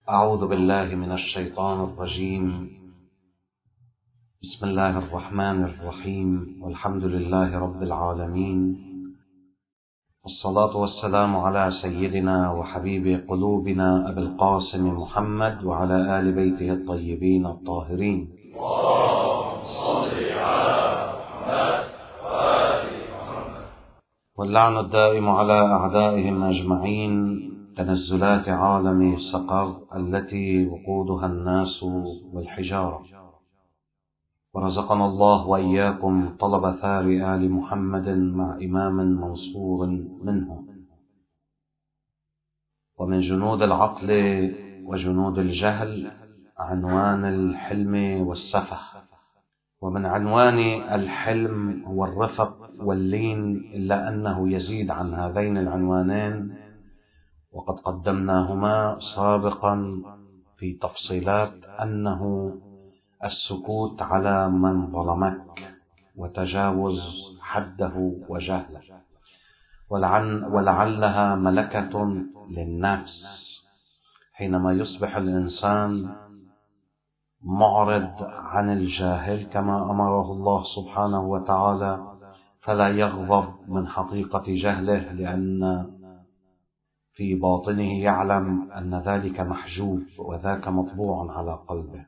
أعوذ بالله من الشيطان الرجيم. بسم الله الرحمن الرحيم، والحمد لله رب العالمين، والصلاة والسلام على سيدنا وحبيب قلوبنا أبي القاسم محمد وعلى آل بيته الطيبين الطاهرين. واللعن الدائم على أعدائهم أجمعين. تنزلات عالم سقر التي وقودها الناس والحجارة، ورزقنا الله وإياكم طلب ثار آل محمد مع إمام منصور منهم. ومن جنود العقل وجنود الجهل عنوان الحلم والسفه. ومن عنوان الحلم هو الرفق واللين، إلا أنه يزيد عن هذين العنوانين، وقد قدمناهما سابقا في تفصيلات، أنه السكوت على من ظلمك وتجاوز حده وجهله، ولعلها ملكة للنفس حينما يصبح الإنسان معرض عن الجاهل كما أمره الله سبحانه وتعالى، فلا يغضب من حقيقة جهله، لأن في باطنه يعلم أن ذلك محجوب وذاك مطبوع على قلبه.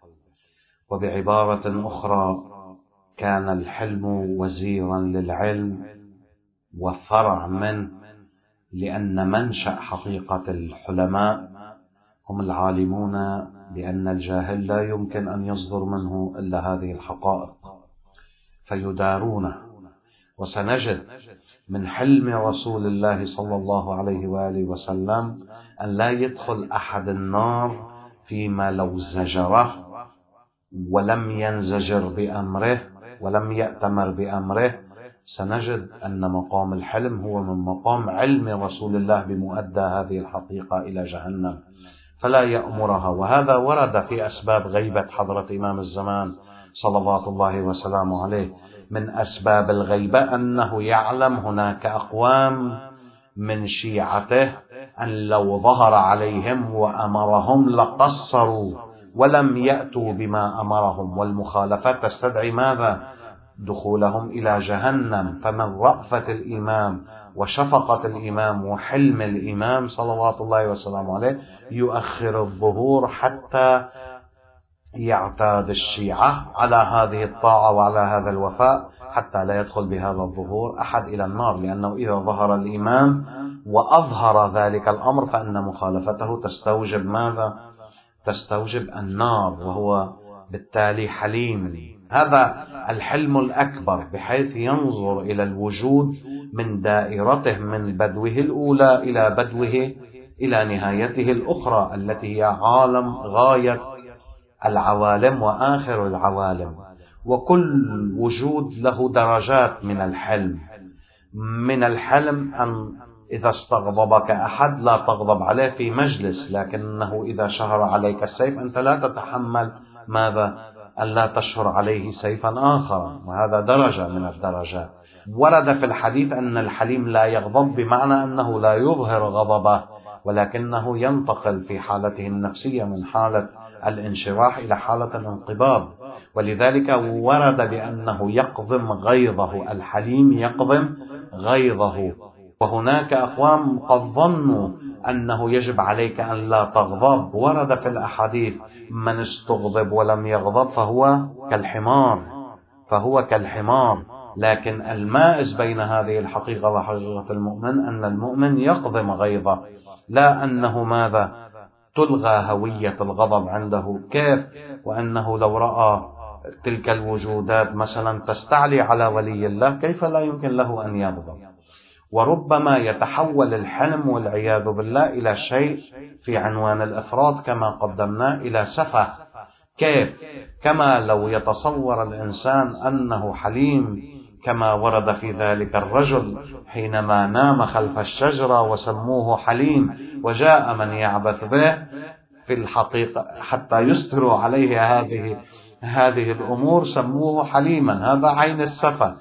وبعبارة أخرى، كان الحلم وزيرا للعلم وفرع منه، لأن منشأ حقيقة الحلماء هم العالمون بأن الجاهل لا يمكن أن يصدر منه إلا هذه الحقائق فيدارونه. وسنجد من حلم رسول الله صلى الله عليه وآله وسلم أن لا يدخل أحد النار فيما لو زجره ولم ينزجر بأمره ولم يأتمر بأمره. سنجد أن مقام الحلم هو من مقام علم رسول الله بمؤدى هذه الحقيقة إلى جهنم فلا يأمرها. وهذا ورد في أسباب غيبة حضرة إمام الزمان صلوات الله وسلامه عليه. من أسباب الغيبة أنه يعلم هناك أقوام من شيعته أن لو ظهر عليهم وأمرهم لقصروا ولم يأتوا بما أمرهم، والمخالفة تستدعي ماذا؟ دخولهم إلى جهنم. فمن رأفة الإمام وشفقة الإمام وحلم الإمام صلوات الله وسلامه عليه يؤخر الظهور حتى يعتاد الشيعة على هذه الطاعة وعلى هذا الوفاء، حتى لا يدخل بهذا الظهور أحد إلى النار، لأنه إذا ظهر الإمام وأظهر ذلك الأمر فإن مخالفته تستوجب ماذا؟ تستوجب النار، وهو بالتالي حليم. هذا الحلم الأكبر، بحيث ينظر إلى الوجود من دائرته، من بدوه الأولى إلى بدوه إلى نهايته الأخرى التي هي عالم غاية العوالم وآخر العوالم. وكل وجود له درجات من الحلم. من الحلم أن إذا استغضبك أحد لا تغضب عليه في مجلس، لكنه إذا شهر عليك السيف أنت لا تتحمل ماذا؟ أن لا تشهر عليه سيفا آخر، وهذا درجة من الدرجات. ورد في الحديث أن الحليم لا يغضب بمعنى أنه لا يظهر غضبه، ولكنه ينتقل في حالته النفسية من حالة الانشراح إلى حالة الانقباض، ولذلك ورد بأنه يقضم غيظه. الحليم يقضم غيظه. وهناك أقوام قد ظنوا أنه يجب عليك أن لا تغضب. ورد في الأحاديث من استغضب ولم يغضب فهو كالحمار. لكن المائز بين هذه الحقيقة وحقيقة المؤمن أن المؤمن يقضم غيظه، لا أنه ماذا؟ تلغى هوية الغضب عنده. كيف؟ وأنه لو رأى تلك الوجودات مثلا تستعلي على ولي الله كيف لا يمكن له أن يغضب؟ وربما يتحول الحلم والعياذ بالله إلى شيء في عنوان الإفراط كما قدمنا، إلى سفه. كيف؟ كما لو يتصور الإنسان أنه حليم، كما ورد في ذلك الرجل حينما نام خلف الشجرة وسموه حليم، وجاء من يعبث به في الحقيقة حتى يستروا عليه هذه الأمور، سموه حليما. هذا عين السفه.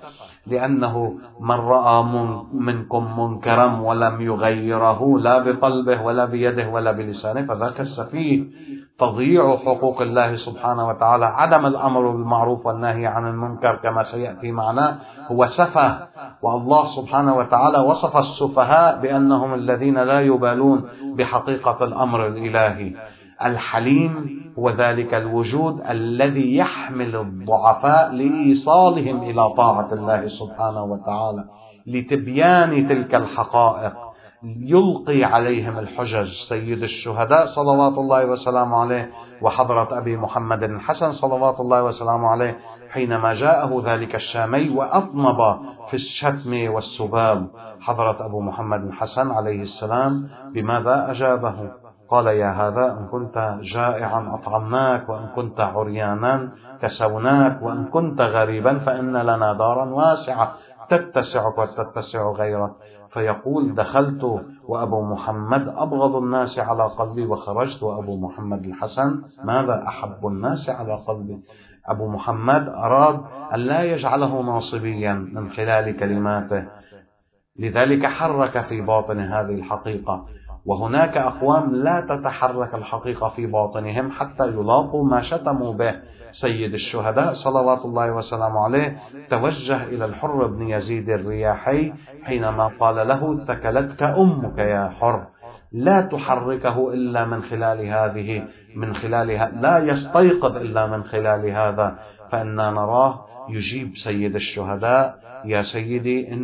لأنه من رأى منكم منكرا ولم يغيره لا بقلبه ولا بيده ولا بلسانه فذاك السفيه. تضييع حقوق الله سبحانه وتعالى، عدم الأمر بالمعروف والنهي عن المنكر كما سيأتي معنا هو سفه. والله سبحانه وتعالى وصف السفهاء بأنهم الذين لا يبالون بحقيقة الأمر الإلهي. الحليم هو ذلك الوجود الذي يحمل الضعفاء لإيصالهم إلى طاعة الله سبحانه وتعالى، لتبيان تلك الحقائق، يلقي عليهم الحجج. سيد الشهداء صلوات الله وسلامه عليه وحضرة أبي محمد الحسن صلوات الله وسلامه عليه حينما جاءه ذلك الشامي وأطنب في الشتم والسباب، حضرة أبو محمد الحسن عليه السلام بماذا أجابه؟ قال: يا هذا إن كنت جائعا أطعمناك، وإن كنت عريانا كسوناك، وإن كنت غريبا فإن لنا دارا واسعة تتسعك وتتسع غيرك. فيقول: دخلت وأبو محمد أبغض الناس على قلبي، وخرجت وأبو محمد الحسن ماذا أحب الناس على قلبي. أبو محمد أراد أن لا يجعله ناصبيا من خلال كلماته، لذلك حرك في باطن هذه الحقيقة. وهناك أقوام لا تتحرك الحقيقة في باطنهم حتى يلاقوا ما شتموا به. سيد الشهداء صلوات الله وسلامه عليه توجه إلى الحر بن يزيد الرياحي حينما قال له: ثكلتك أمك يا حر. لا تحركه إلا من خلالها لا يستيقظ إلا من خلال هذا. فإننا نراه يجيب سيد الشهداء: يا سيدي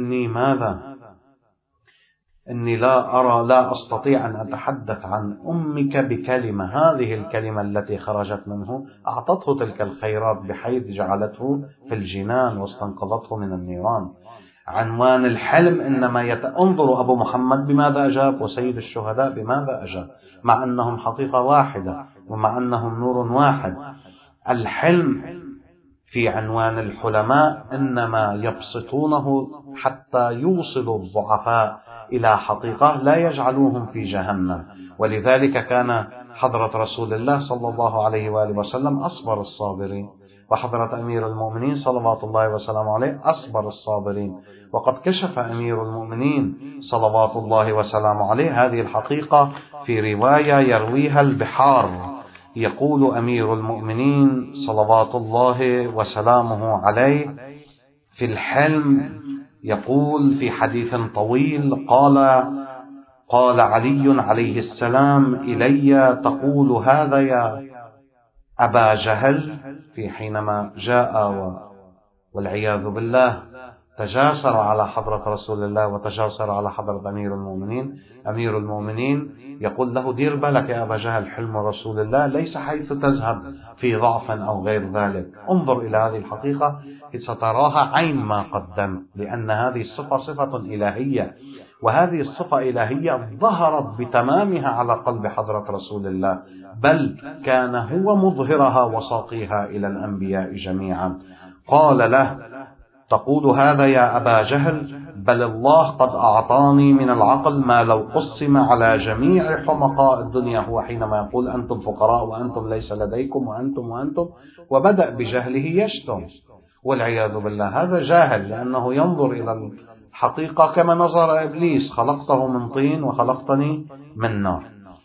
إني لا أستطيع أن أتحدث عن أمك بكلمة. هذه الكلمة التي خرجت منه أعطته تلك الخيرات بحيث جعلته في الجنان واستنقذته من النيران. عنوان الحلم إنما انظروا أبو محمد بماذا أجاب وسيد الشهداء بماذا أجاب، مع أنهم حقيقة واحدة ومع أنهم نور واحد. الحلم في عنوان الحلماء إنما يبسطونه حتى يوصلوا الضعفاء إلى حقيقة لا يجعلوهم في جهنم. ولذلك كان حضرة رسول الله صلى الله عليه وآله وسلم أصبر الصابرين، وحضرة أمير المؤمنين صلوات الله وسلامه عليه أصبر الصابرين. وقد كشف أمير المؤمنين صلوات الله وسلامه عليه هذه الحقيقة في رواية يرويها البحار. يقول أمير المؤمنين صلوات الله وسلامه عليه في الحلم، يقول في حديث طويل: قال علي عليه السلام إلي: تقول هذا يا أبا جهل؟ في حينما جاء والعياذ بالله تجاسر على حضرة رسول الله وتجاسر على حضرة أمير المؤمنين. أمير المؤمنين يقول له: دير بالك يا أبا جهل، حلم رسول الله ليس حيث تذهب في ضعف أو غير ذلك. انظر إلى هذه الحقيقة ستراها عين ما قدم، لأن هذه الصفة صفة إلهية، وهذه الصفة إلهية ظهرت بتمامها على قلب حضرة رسول الله، بل كان هو مظهرها وساقيها إلى الأنبياء جميعا. قال له: تقول هذا يا أبا جهل؟ بل الله قد أعطاني من العقل ما لو قسم على جميع حمقاء الدنيا. هو حينما يقول أنتم فقراء وأنتم ليس لديكم وأنتم، وبدأ بجهله يشتم والعياذ بالله. هذا جاهل لأنه ينظر إلى الحقيقة كما نظر إبليس: خلقته من طين وخلقتني من نار.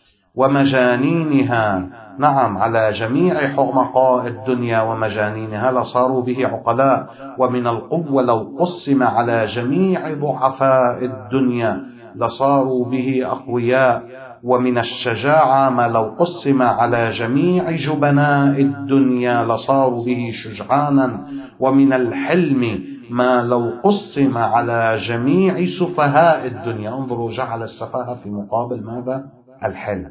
ومجانينها، نعم، على جميع حمقاء الدنيا ومجانينها لصاروا به عقلاء. ومن القوة لو قسم على جميع ضعفاء الدنيا لصاروا به أقوياء. ومن الشجاعة ما لو قسم على جميع جبناء الدنيا لصاروا به شجعانا. ومن الحلم ما لو قسم على جميع سفهاء الدنيا. انظروا، جعل السفاهة في مقابل ماذا؟ الحلم.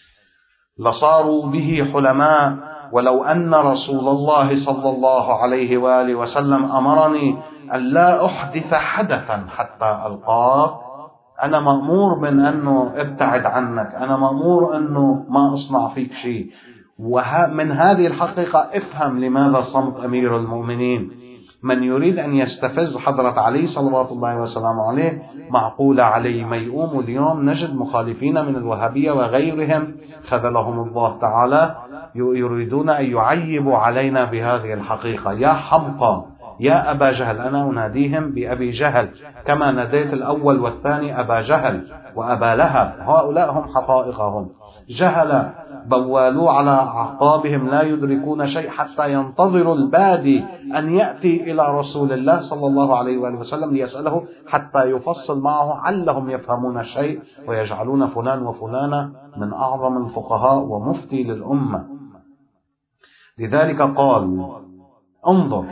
لصاروا به حلماء. ولو أن رسول الله صلى الله عليه وآله وسلم أمرني أن لا أحدث حدثا حتى ألقاك، أنا مأمور من أنه ابتعد عنك، أنا مأمور أنه ما أصنع فيك شيء. ومن هذه الحقيقة افهم لماذا صمت أمير المؤمنين. من يريد أن يستفز حضرة علي صلوات الله وسلامه عليه معقول علي ميؤوم. اليوم نجد مخالفين من الوهابية وغيرهم خذلهم الله تعالى يريدون أن يعيبوا علينا بهذه الحقيقة. يا حمقى، يا أبا جهل، أنا أناديهم بأبي جهل كما ناديت الأول والثاني أبا جهل وأبا لهب، هؤلاء هم حقائقهم. جهل بوالوا على أعقابهم لا يدركون شيء حتى ينتظروا البادي أن يأتي إلى رسول الله صلى الله عليه وآله وسلم ليسأله حتى يفصل معه علهم يفهمون شيء، ويجعلون فلان وفلانة من أعظم الفقهاء ومفتي للأمة. لذلك قال: انظر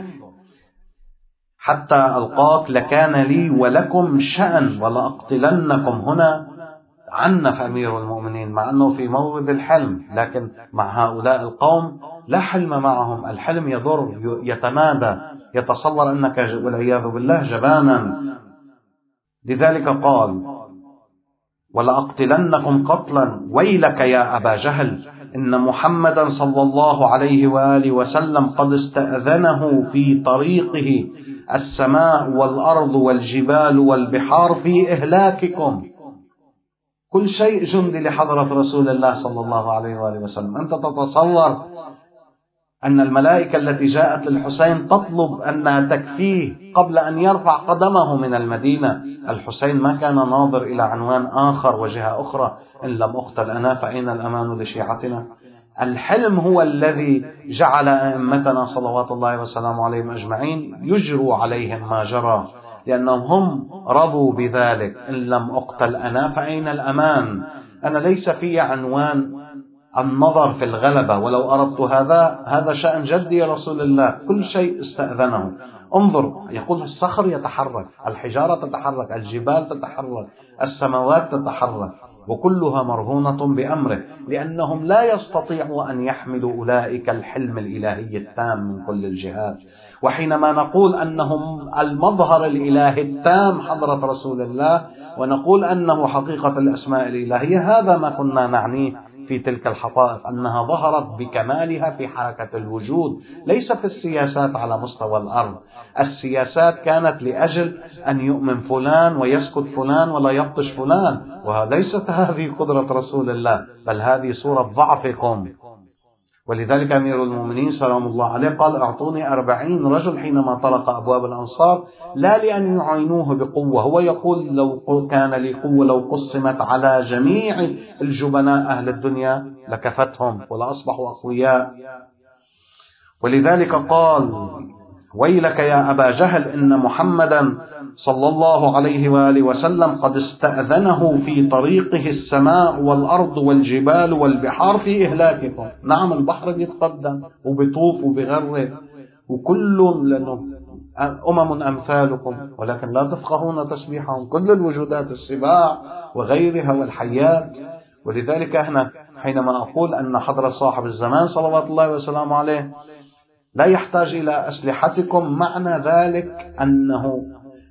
حتى ألقاك لكان لي ولكم شأن ولأقتلنكم. هنا عنف أمير المؤمنين مع أنه في مورد الحلم، لكن مع هؤلاء القوم لا حلم معهم. الحلم يضر، يتمادى، يتصور أنك والعياذ بالله جبانا. لذلك قال: ولأقتلنكم قتلا ويلك يا أبا جهل إن محمدا صلى الله عليه وآله وسلم قد استأذنه في طريقه السماء والأرض والجبال والبحار في إهلاككم. كل شيء جندي لحضرة رسول الله صلى الله عليه وآله وسلم. أنت تتصور أن الملائكة التي جاءت للحسين تطلب أن تكفيه قبل أن يرفع قدمه من المدينة. الحسين ما كان ناظر إلى عنوان آخر وجهة أخرى: إن لم أقتل أنا فأين الأمان لشيعتنا. الحلم هو الذي جعل أئمتنا صلوات الله وسلامه عليهم أجمعين يجروا عليهم ما جرى، لأنهم هم رضوا بذلك. إن لم أقتل أنا فأين الأمان. أنا ليس في عنوان النظر في الغلبة، ولو أردت هذا شأن جدي رسول الله. كل شيء استأذنه. انظر، يقول: الصخر يتحرك، الحجارة تتحرك، الجبال تتحرك، السماوات تتحرك، وكلها مرهونة بأمره، لأنهم لا يستطيعوا أن يحملوا أولئك الحلم الإلهي التام من كل الجهات. وحينما نقول أنهم المظهر الإلهي التام حضرة رسول الله، ونقول أنه حقيقة الأسماء الإلهية، هذا ما كنا نعنيه في تلك الحقائق، أنها ظهرت بكمالها في حركة الوجود، ليس في السياسات على مستوى الأرض. السياسات كانت لأجل أن يؤمن فلان ويسكت فلان ولا يبطش فلان، وليست هذه قدرة رسول الله، بل هذه صورة ضعفكم. ولذلك أمير المؤمنين سلام الله عليه قال: أعطوني 40 رجل حينما طرق أبواب الأنصار، لا لأن يعينوه بقوة. هو يقول: لو كان لي قوة لو قسمت على جميع الجبناء أهل الدنيا لكفتهم ولأصبحوا أقوياء. ولذلك قال: ويلك يا أبا جهل إن محمدا صلى الله عليه وآله وسلم قد استأذنه في طريقه السماء والأرض والجبال والبحار في إهلاككم. نعم، البحر بيتقدم وبيطوف وبيغرق وكل، لأنه أمم أمثالكم ولكن لا تفقهون تسبيحهم، كل الوجودات السباع وغيرها والحيات. ولذلك احنا حينما أقول أن حضرة صاحب الزمان صلوات الله وسلامه عليه لا يحتاج إلى أسلحتكم، معنى ذلك أنه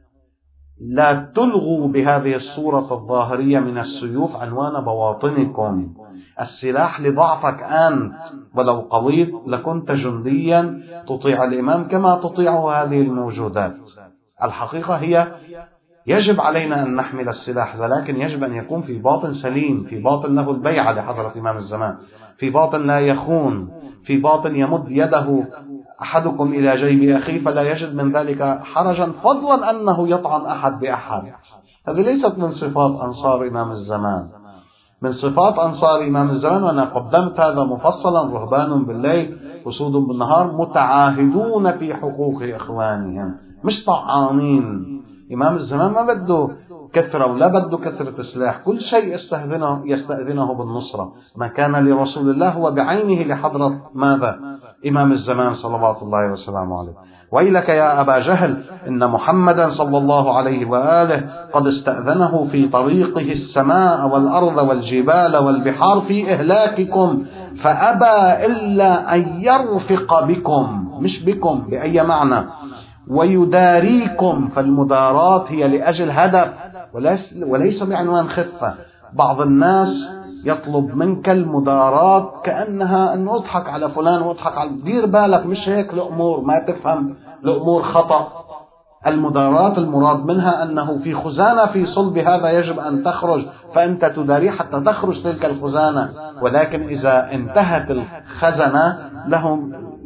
لا تلغوا بهذه الصورة الظاهرية من السيوف عنوان بواطنكم. السلاح لضعفك أنت، ولو قويت لكنت جنديا تطيع الإمام كما تطيعه هذه الموجودات. الحقيقة هي يجب علينا أن نحمل السلاح، ولكن يجب أن يكون في باطن سليم، في باطن له البيعة لحضرة إمام الزمان، في باطن لا يخون، في باطن يمد يده أحدكم إلى جيب أخيه فلا يجد من ذلك حرجا، فضلا أنه يطعن أحد بأحد. هذه ليست من صفات أنصار إمام الزمان. من صفات أنصار إمام الزمان، وأنا قدمت هذا مفصلا: رهبان بالليل وسود بالنهار متعاهدون في حقوق إخوانهم، مش طعانين. إمام الزمان ما بده كثرة ولا بده كثرة سلاح، كل شيء يستأذنه بالنصرة. ما كان لرسول الله هو بعينه لحضرة ماذا؟ إمام الزمان صلوات الله وسلامه عليه. ويلك يا أبا جهل إن محمدا صلى الله عليه وآله قد استأذنه في طريقه السماء والأرض والجبال والبحار في إهلاككم فأبى إلا أن يرفق بكم، مش بكم بأي معنى، ويداريكم. فالمدارات هي لأجل هدف وليس بعنوان خفة. بعض الناس يطلب منك المدارات كأنها أن أضحك على فلان وأضحك على، دير بالك، مش هيك الأمور، ما تفهم الأمور خطأ. المدارات المراد منها أنه في خزانة في صلب هذا يجب أن تخرج، فأنت تداري حتى تخرج تلك الخزانة. ولكن إذا انتهت الخزنة لهم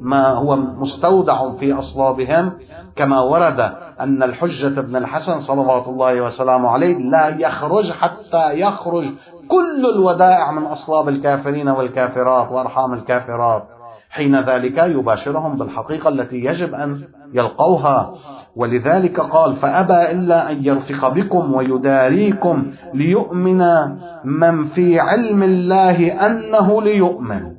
ما هو مستودع في أصلابهم، كما ورد أن الحجة بن الحسن صلوات الله وسلامه عليه لا يخرج حتى يخرج كل الودائع من أصلاب الكافرين والكافرات وأرحام الكافرات، حين ذلك يباشرهم بالحقيقة التي يجب أن يلقوها. ولذلك قال: فأبى إلا أن يرفق بكم ويداريكم ليؤمن من في علم الله أنه ليؤمن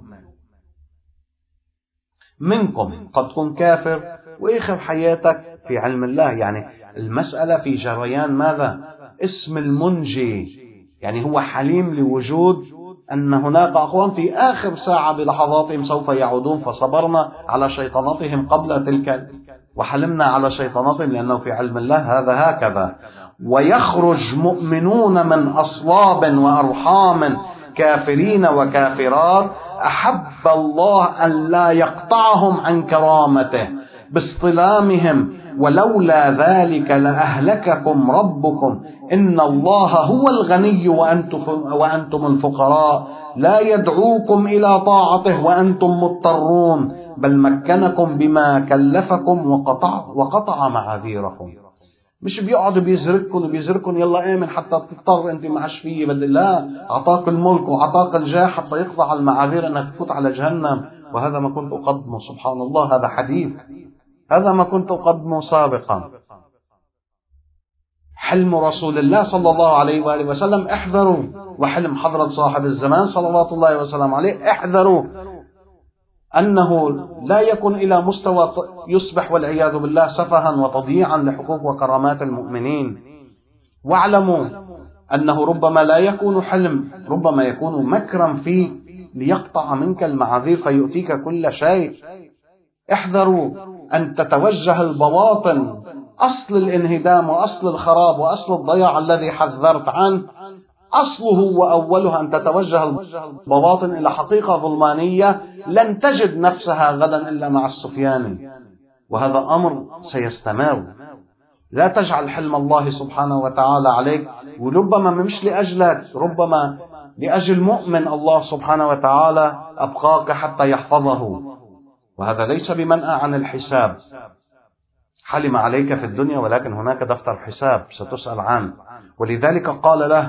منكم. قد تكون كافر وآخر حياتك في علم الله. يعني المسألة في جريان ماذا؟ اسم المنجي. يعني هو حليم لوجود أن هناك أقوام في آخر ساعة بلحظاتهم سوف يعودون، فصبرنا على شيطانتهم قبل تلك وحلمنا على شيطانتهم لأنه في علم الله هذا هكذا. ويخرج مؤمنون من أصلاب وأرحام كافرين وكافرات أحب الله أن لا يقطعهم عن كرامته باصطلامهم، ولولا ذلك لأهلككم ربكم إن الله هو الغني وأنتم الفقراء لا يدعوكم إلى طاعته وأنتم مضطرون بل مكنكم بما كلفكم وقطع معاذيركم. مش بيقعد بيزركن يلا آمن حتى تضطر أنت معش فيه، بدل لا، أعطاك الملك وأعطاك الجاه حتى يقطع المعاذير أنك تفوت على جهنم. وهذا ما كنت أقدمه، سبحان الله، هذا حديث، هذا ما كنت أقدمه سابقا. حلم رسول الله صلى الله عليه وآله وسلم: احذروا، وحلم حضرة صاحب الزمان صلوات الله وسلم عليه: احذروا أنه لا يكون إلى مستوى يصبح والعياذ بالله سفها وتضييعا لحقوق وكرامات المؤمنين. واعلموا أنه ربما لا يكون حلم، ربما يكون مكرا فيه ليقطع منك المعاذير فيؤتيك كل شيء. احذروا أن تتوجه البواطن، أصل الانهدام وأصل الخراب وأصل الضياع الذي حذرت عنه، أصله وأوله أن تتوجه البواطن إلى حقيقة ظلمانية لن تجد نفسها غدا إلا مع السفياني، وهذا أمر سيستمر. لا تجعل حلم الله سبحانه وتعالى عليك، وربما مش لأجلك، ربما لأجل مؤمن الله سبحانه وتعالى أبقاك حتى يحفظه، وهذا ليس بمنأى عن الحساب. حلم عليك في الدنيا ولكن هناك دفتر حساب ستسأل عنه. ولذلك قال له: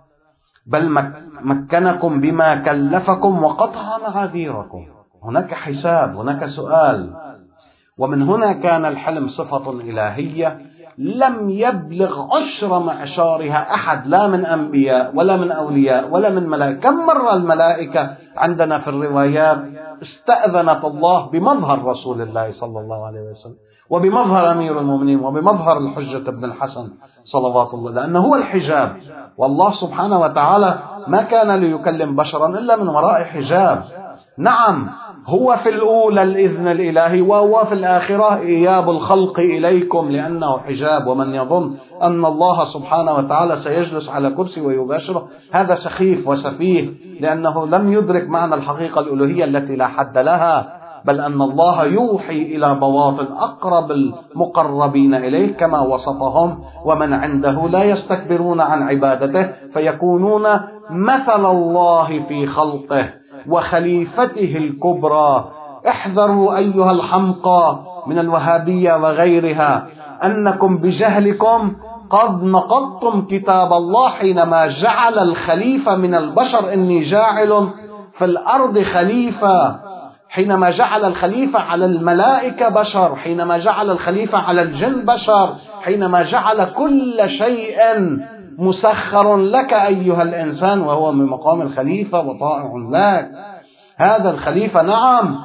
بل مكنكم بما كلفكم وقطع معاذيركم. هناك حساب، هناك سؤال. ومن هنا كان الحلم صفة إلهية لم يبلغ عشر معشارها أحد، لا من أنبياء ولا من أولياء ولا من ملائكة. كم مرة الملائكة عندنا في الروايات استأذنت الله بمظهر رسول الله صلى الله عليه وسلم وبمظهر أمير المؤمنين وبمظهر الحجة بن الحسن صلوات الله، لأنه هو الحجاب. والله سبحانه وتعالى ما كان ليكلم بشرا إلا من وراء حجاب. نعم، هو في الأولى الإذن الإلهي، وهو في الآخرة إياب الخلق إليكم لأنه حجاب. ومن يظن أن الله سبحانه وتعالى سيجلس على كرسي ويباشره هذا سخيف وسفيه، لأنه لم يدرك معنى الحقيقة الألوهية التي لا حد لها، بل أن الله يوحي إلى بواطن أقرب المقربين إليه كما وصفهم: ومن عنده لا يستكبرون عن عبادته فيكونون مثل الله في خلقه وخليفته الكبرى. احذروا أيها الحمقى من الوهابية وغيرها أنكم بجهلكم قد نقضتم كتاب الله حينما جعل الخليفة من البشر: إني جاعل في الأرض خليفة، حينما جعل الخليفة على الملائكة بشر، حينما جعل الخليفة على الجن بشر، حينما جعل كل شيء مسخر لك أيها الإنسان، وهو من مقام الخليفة وطائع لك. هذا الخليفة نعم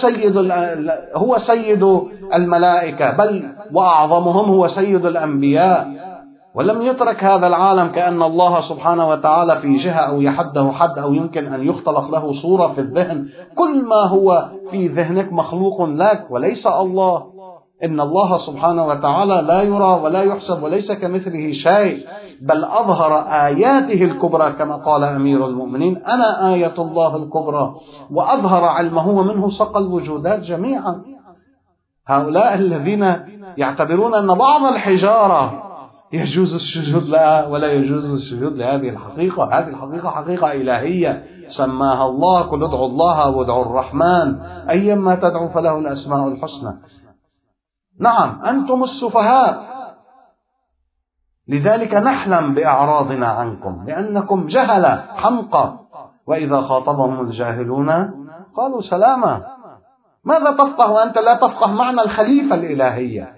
هو سيد الملائكة، بل وأعظمهم هو سيد الأنبياء. ولم يترك هذا العالم كأن الله سبحانه وتعالى في جهة أو يحده حد أو يمكن أن يختلق له صورة في الذهن. كل ما هو في ذهنك مخلوق لك وليس الله. إن الله سبحانه وتعالى لا يرى ولا يحسب وليس كمثله شيء، بل أظهر آياته الكبرى كما قال أمير المؤمنين: أنا آية الله الكبرى، وأظهر علمه ومنه سقى الوجودات جميعا. هؤلاء الذين يعتبرون أن بعض الحجارة يجوز السجود لها ولا يجوز السجود لهذه الحقيقة. هذه الحقيقة حقيقة إلهية سماها الله: قل ادعوا الله وادعوا الرحمن أيما تدعوا فله الأسماء الحسنى. نعم أنتم السفهاء، لذلك نحلم بإعراضنا عنكم لأنكم جهلة حمقى، وإذا خاطبهم الجاهلون قالوا سلاما. ماذا تفقه وأنت لا تفقه معنى الخليفة الإلهية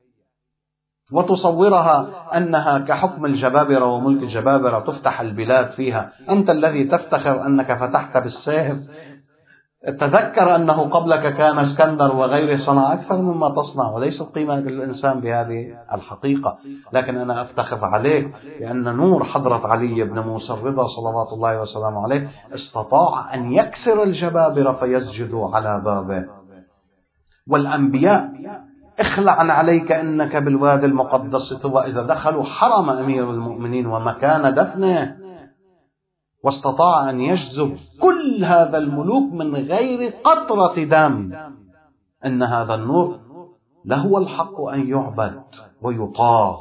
وتصورها أنها كحكم الجبابرة وملك الجبابرة تفتح البلاد فيها؟ أنت الذي تفتخر أنك فتحت بالسيف. تذكر أنه قبلك كان اسكندر وغيره صنع أكثر مما تصنع، وليست قيمة للإنسان بهذه الحقيقة. لكن أنا أفتخر عليك لأن نور حضرة علي بن موسى الرضا صلوات الله وسلامه عليه استطاع أن يكسر الجبابرة فيسجدوا على بابه. والأنبياء اخلع عليك إنك بالوادي المقدس طوى، إذا دخلوا حرم أمير المؤمنين ومكان دفنه واستطاع أن يجذب كل هذا الملوك من غير قطرة دم، إن هذا النور لهو الحق أن يعبد ويطاع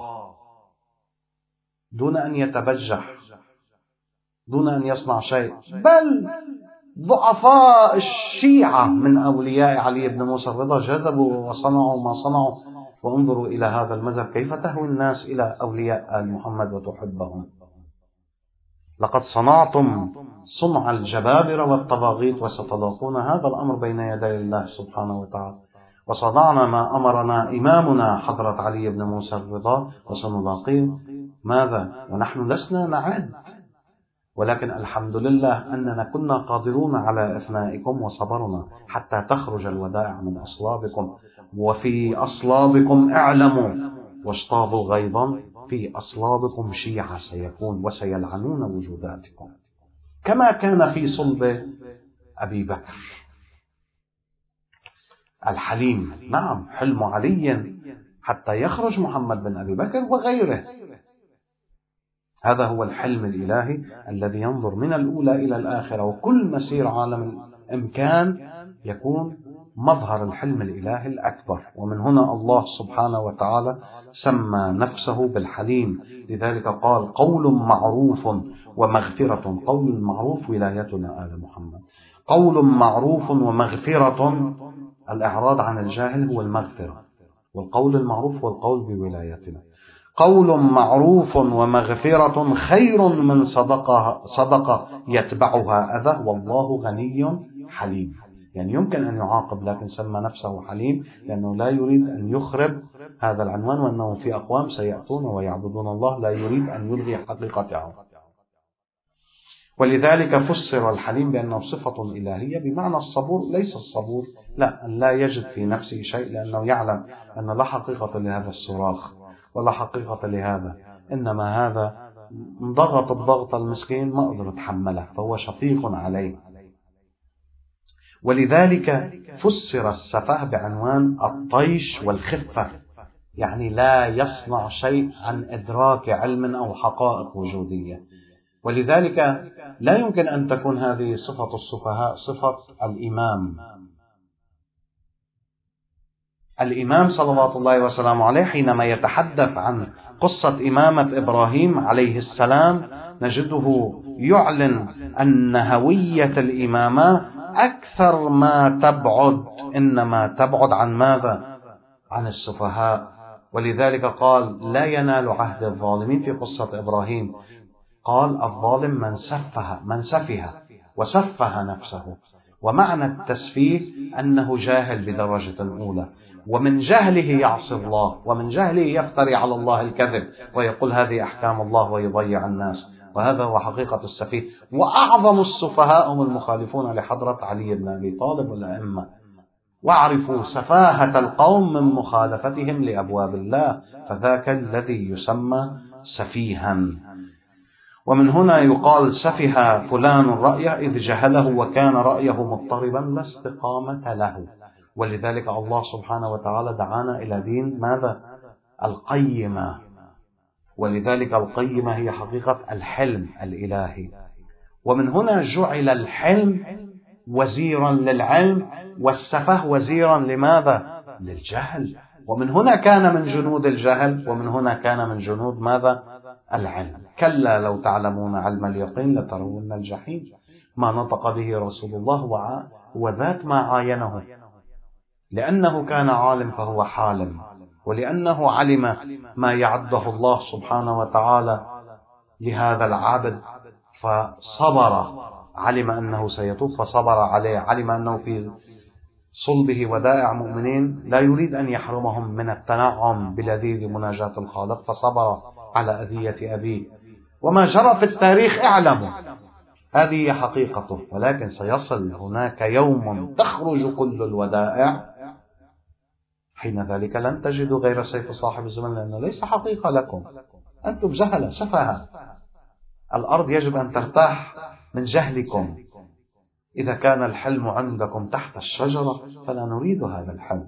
دون أن يتبجح، دون أن يصنع شيء. بل ضعفاء الشيعة من أولياء علي بن موسى الرضا جذبوا وصنعوا ما صنعوا. وانظروا إلى هذا المذهب كيف تهوي الناس إلى أولياء آل محمد وتحبهم. لقد صنعتم صنع الجبابرة والطواغيت وستلاقون هذا الأمر بين يدي الله سبحانه وتعالى. وصنعنا ما أمرنا إمامنا حضرة علي بن موسى الرضا وسنلاقيه ماذا؟ ونحن لسنا نعد، ولكن الحمد لله أننا كنا قادرون على إفنائكم وصبرنا حتى تخرج الودائع من أصلابكم. وفي أصلابكم اعلموا واشطابوا غيظا، في أصلابكم شيعة سيكون وسيلعنون وجوداتكم، كما كان في صلب أبي بكر الحليم. نعم حلم علي حتى يخرج محمد بن أبي بكر وغيره. هذا هو الحلم الإلهي الذي ينظر من الأولى إلى الآخرة، وكل مسير عالم الإمكان يكون مظهر الحلم الإلهي الأكبر. ومن هنا الله سبحانه وتعالى سمى نفسه بالحليم، لذلك قال: قول معروف ومغفرة. قول المعروف ولايتنا آل محمد، قول معروف ومغفرة. الإعراض عن الجاهل هو المغفرة، والقول المعروف هو القول بولايتنا. قول معروف ومغفرة خير من صدقة يتبعها أذى والله غني حليم. يعني يمكن أن يعاقب، لكن سمى نفسه حليم لأنه لا يريد أن يخرب هذا العنوان، وأنه في أقوام سيأتون ويعبدون الله لا يريد أن يلغي حقيقته. ولذلك فسر الحليم بأنه صفة إلهية بمعنى الصبور. ليس الصبور لا يجد في نفسه شيء، لأنه يعلم أن لا حقيقة لهذا الصراخ ولا حقيقة لهذا، إنما هذا ضغط الضغط المسكين ما قدر يتحمله فهو شفيق عليه. ولذلك فسر السفه بعنوان الطيش والخفة، يعني لا يصنع شيء عن إدراك علم أو حقائق وجودية. ولذلك لا يمكن أن تكون هذه صفة السفهاء صفة الإمام صلوات الله وسلامه عليه. حينما يتحدث عن قصة إمامة إبراهيم عليه السلام نجده يعلن أن هوية الإمامة أكثر ما تبعد إنما تبعد عن ماذا؟ عن السفهاء. ولذلك قال: لا ينال عهد الظالمين في قصة إبراهيم. قال: الظالم من سفه وسفه نفسه. ومعنى التسفيه أنه جاهل بدرجة أولى، ومن جهله يعصي الله، ومن جهله يفتري على الله الكذب ويقول هذه أحكام الله ويضيع الناس. وهذا هو حقيقة السفيه. وأعظم السفهاء هم المخالفون لحضرة علي بن أبي طالب والأئمة. واعرفوا سفاهة القوم من مخالفتهم لأبواب الله، فذاك الذي يسمى سفيها. ومن هنا يقال: سفه فلان رأيه إذ جهله وكان رأيه مضطربا لا استقامة له. ولذلك الله سبحانه وتعالى دعانا إلى دين ماذا؟ القيمة. ولذلك القيمة هي حقيقة الحلم الإلهي. ومن هنا جعل الحلم وزيرا للعلم والسفه وزيرا لماذا؟ للجهل. ومن هنا كان من جنود الجهل، ومن هنا كان من جنود ماذا؟ العلم. كلا لو تعلمون علم اليقين لترون الجحيم. ما نطق به رسول الله وذات ما عاينه، لأنه كان عالم فهو حالم، ولأنه علم ما يعده الله سبحانه وتعالى لهذا العبد فصبر، علم أنه سيتوب فصبر عليه، علم أنه في صلبه ودائع مؤمنين لا يريد أن يحرمهم من التنعم بلذيذ مناجاة الخالق، فصبر على أذية أبيه. وما جرى في التاريخ اعلموا، هذه حقيقته، ولكن سيصل هناك يوم تخرج كل الودائع، حين ذلك لن تجدوا غير سيف صاحب الزمن، لأنه ليس حقيقة لكم، أنتم جهلة سفهاء. الأرض يجب أن ترتاح من جهلكم. إذا كان الحلم عندكم تحت الشجرة فلا نريد هذا الحلم.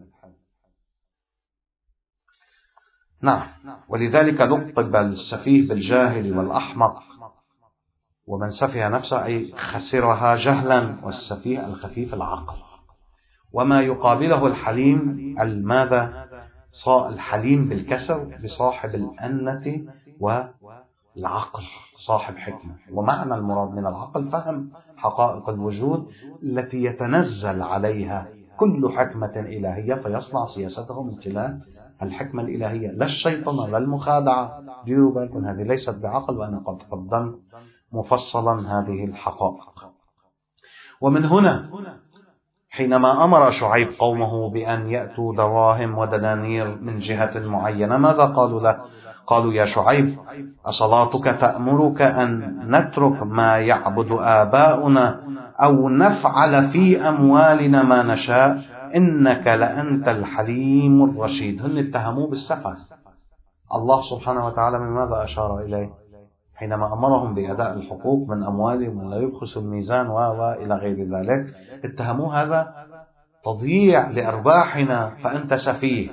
نعم، ولذلك لقب السفيه بالجاهل والأحمق، ومن سفه نفسه أي خسرها جهلا، والسفيه الخفيف العقل. وما يقابله الحليم الماذا؟ الحليم بالكسر بصاحب الأنة والعقل، صاحب حكمة. ومعنى المراد من العقل فهم حقائق الوجود التي يتنزل عليها كل حكمة إلهية، فيصنع سياسته من خلال الحكمة الإلهية، لا الشيطان لا المخادعة. ديروا بالكم، هذه ليست بعقل، وأنا قد قدمت مفصلا هذه الحقائق. ومن هنا حينما أمر شعيب قومه بأن يأتوا دراهم ودنانير من جهة معينة، ماذا قالوا له؟ قالوا يا شعيب أصلاتك تأمرك أن نترك ما يعبد آباؤنا أو نفعل في أموالنا ما نشاء إنك لأنت الحليم الرشيد. هن اتهموه بالسفه. الله سبحانه وتعالى من ماذا أشار إليه حينما أمرهم بأداء الحقوق من أموالهم ولا يبخس الميزان وإلى غير ذلك؟ اتهموه هذا تضييع لأرباحنا فأنت سفيه.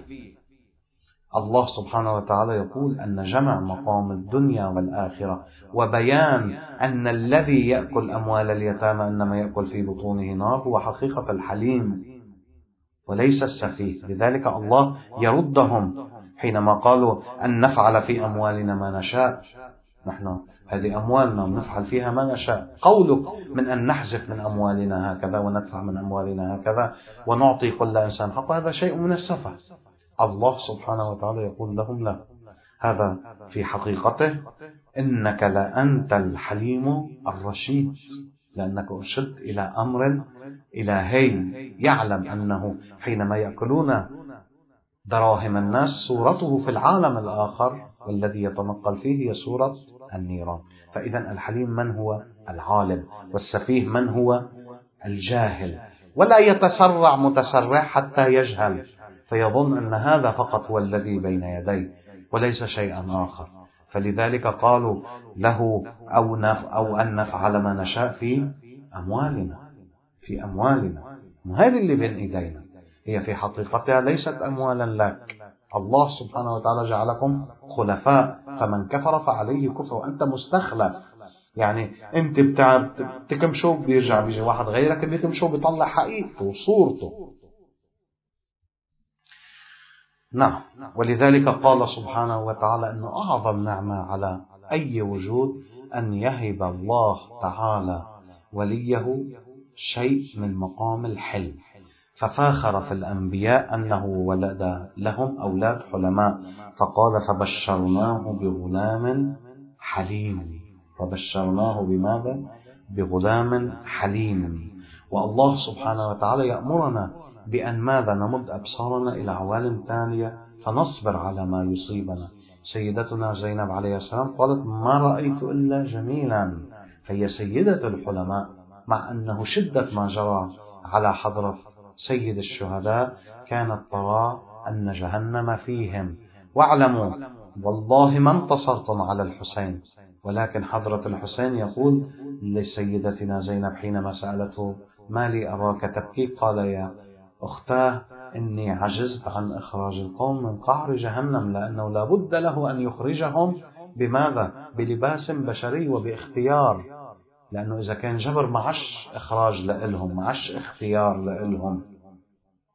الله سبحانه وتعالى يقول أن جمع مقام الدنيا والآخرة وبيان أن الذي يأكل أموال اليتامى إنما يأكل في بطونه نار هو حقيقة الحليم وليس السفيه. لذلك الله يردهم حينما قالوا أن نفعل في أموالنا ما نشاء. نحن هذه أموالنا نفعل فيها ما نشاء. قولك من أن نحذف من أموالنا هكذا وندفع من أموالنا هكذا ونعطي كل إنسان حقه، هذا شيء من السفه. الله سبحانه وتعالى يقول لهم لا، هذا في حقيقته إنك لأنت الحليم الرشيد، لأنك أرشدت إلى أمر إلهي يعلم أنه حينما يأكلون دراهم الناس صورته في العالم الآخر والذي يتنقل فيه هي صورة النيران. فإذا الحليم من هو؟ العالم، والسفيه من هو؟ الجاهل. ولا يتسرع متسرع حتى يجهل فيظن أن هذا فقط هو الذي بين يديه وليس شيئا آخر. فلذلك قالوا له أو أن نفعل ما نشاء في أموالنا. وهذه اللي بين إيدينا هي في حقيقتها ليست أموالا لك. الله سبحانه وتعالى جعلكم خلفاء، فمن كفر فعليه كفر وأنت مستخلف. يعني أنت بتكمشو بيرجع بيجي واحد غيرك بيكمشو بيطلع حقيقته وصورته. نعم، ولذلك قال سبحانه وتعالى أن أعظم نعمة على أي وجود أن يهب الله تعالى وليه شيء من مقام الحلم، ففاخر في الأنبياء أنه ولد لهم أولاد حلماء، فقال فبشرناه بغلام حليم. فبشرناه بماذا؟ بغلام حليم. والله سبحانه وتعالى يأمرنا بأن ماذا؟ نمد أبصارنا إلى عوالم ثانية فنصبر على ما يصيبنا. سيدتنا زينب عليه السلام قالت ما رأيت إلا جميلا، فهي سيدة الحلماء، مع أنه شدة ما جرى على حضرة سيد الشهداء كانت ترى أن جهنم فيهم. واعلموا والله ما انتصرتم على الحسين، ولكن حضرة الحسين يقول لسيدتنا زينب حينما سألته ما لي أراك تبكي؟ قال يا أختاه إني عجزت عن إخراج القوم من قعر جهنم، لأنه لا بد له أن يخرجهم بماذا؟ بلباس بشري وباختيار، لأنه إذا كان جبر معش إخراج لإلهم، معش اختيار لإلهم.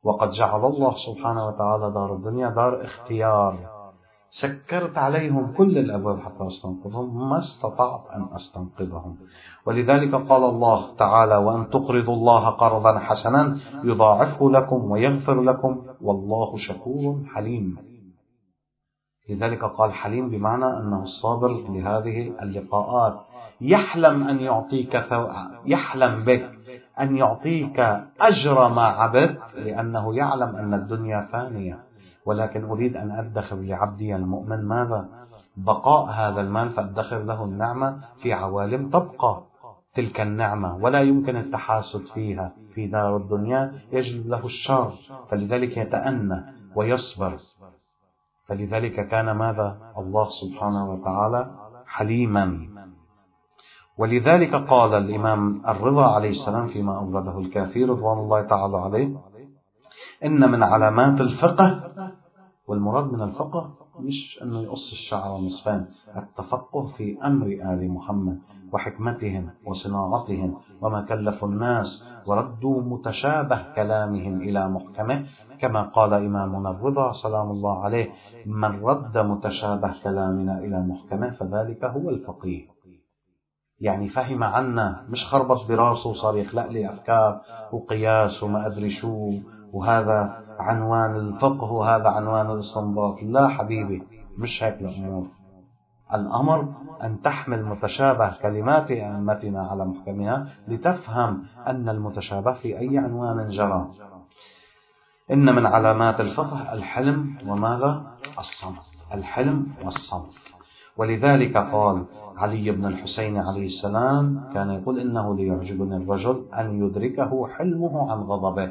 وقد جعل الله سبحانه وتعالى دار الدنيا دار اختيار، سكرت عليهم كل الأبواب حتى أستنقذهم، ما استطعت أن أستنقذهم. ولذلك قال الله تعالى: وأن تقرضوا الله قرضا حسنا يضاعفه لكم ويغفر لكم والله شكور حليم. لذلك قال حليم بمعنى أنه الصابر لهذه اللقاءات، يحلم أن يعطيك يحلم بك أن يعطيك أجر ما عبدت، لأنه يعلم أن الدنيا فانية، ولكن أريد أن أدخر لعبدي المؤمن ماذا؟ بقاء هذا المال، فأدخر له النعمة في عوالم تبقى تلك النعمة ولا يمكن التحاسد فيها. في دار الدنيا يجلب له الشر، فلذلك يتأنى ويصبر. فلذلك كان ماذا؟ الله سبحانه وتعالى حليما. ولذلك قال الإمام الرضا عليه السلام فيما أورده الكافي رضوان الله تعالى عليه: إن من علامات الفقه، والمراد من الفقه مش أنه يقص الشعر نصفين، التفقه في أمر آل محمد وحكمتهم وصناعتهم وما كلفوا الناس وردوا متشابه كلامهم إلى محكمه، كما قال إمامنا الرضا سلام الله عليه: من رد متشابه كلامنا إلى محكمه فذلك هو الفقيه. يعني فهم عنا، مش خربط براسه وصار يخلق لي أفكار وقياس وما أدري شو، وهذا عنوان الفقه وهذا عنوان الاستنباط. لا حبيبي، مش هيك الأمور. الأمر أن تحمل متشابه كلمات أئمتنا على محكمها لتفهم أن المتشابه في أي عنوان جرى. إن من علامات الفقه الحلم وماذا؟ الصمت. الحلم والصمت. ولذلك قال علي بن الحسين عليه السلام كان يقول: إنه ليعجبني الرجل أن يدركه حلمه عن غضبه.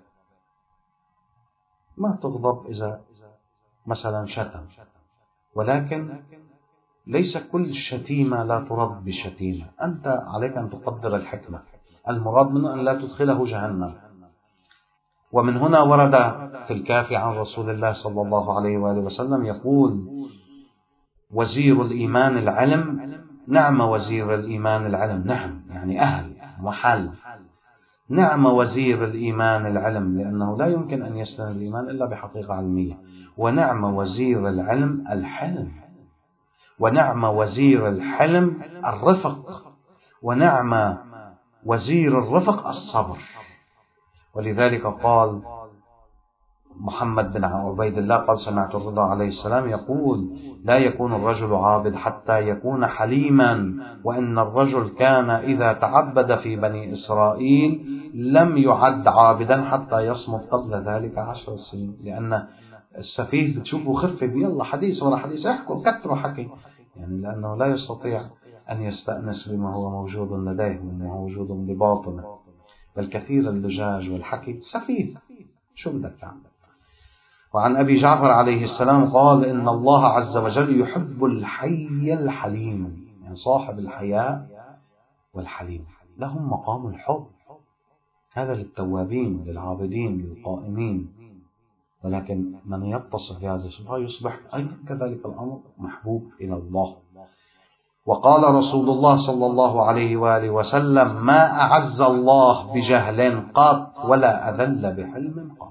ما تغضب إذا مثلا شتم، ولكن ليس كل شتيمة لا ترد بشتيمة. أنت عليك أن تقدر الحكمة، المراد منه أن لا تدخله جهنم. ومن هنا ورد في الكافي عن رسول الله صلى الله عليه وآله وسلم يقول: وزير الإيمان العلم. نعم وزير الإيمان العلم، نعم يعني أهل محل. نعم وزير الإيمان العلم، لأنه لا يمكن أن يسلم الإيمان إلا بحقيقة علمية. ونعم وزير العلم الحلم. ونعم وزير الحلم الرفق. ونعم وزير الرفق الصبر. ولذلك قال محمد بن عبيد الله قال: سمعت الرضا عليه السلام يقول: لا يكون الرجل عابد حتى يكون حليما، وإن الرجل كان إذا تعبد في بني إسرائيل لم يعد عابدا حتى يصمت قبل ذلك 10 سنين. لأن السفيه بتشوفه خفف، يلا حديث ولا حديث، احكوا كتروا حكي، يعني لأنه لا يستطيع أن يستأنس بما هو موجود لديه وما هو موجود بباطنه. بل كثير اللجاج والحكي سفيه، شو بدك تعمل؟ وعن أبي جعفر عليه السلام قال: إن الله عز وجل يحب الحي الحليم، يعني صاحب الحياء والحليم لهم مقام الحب. هذا للتوابين للعابدين للقائمين. ولكن من يتصف بهذه الصفة يصبح أيضا كذلك الأمر محبوب إلى الله. وقال رسول الله صلى الله عليه وآله وسلم: ما أعز الله بجهل قط ولا أذل بحلم قط.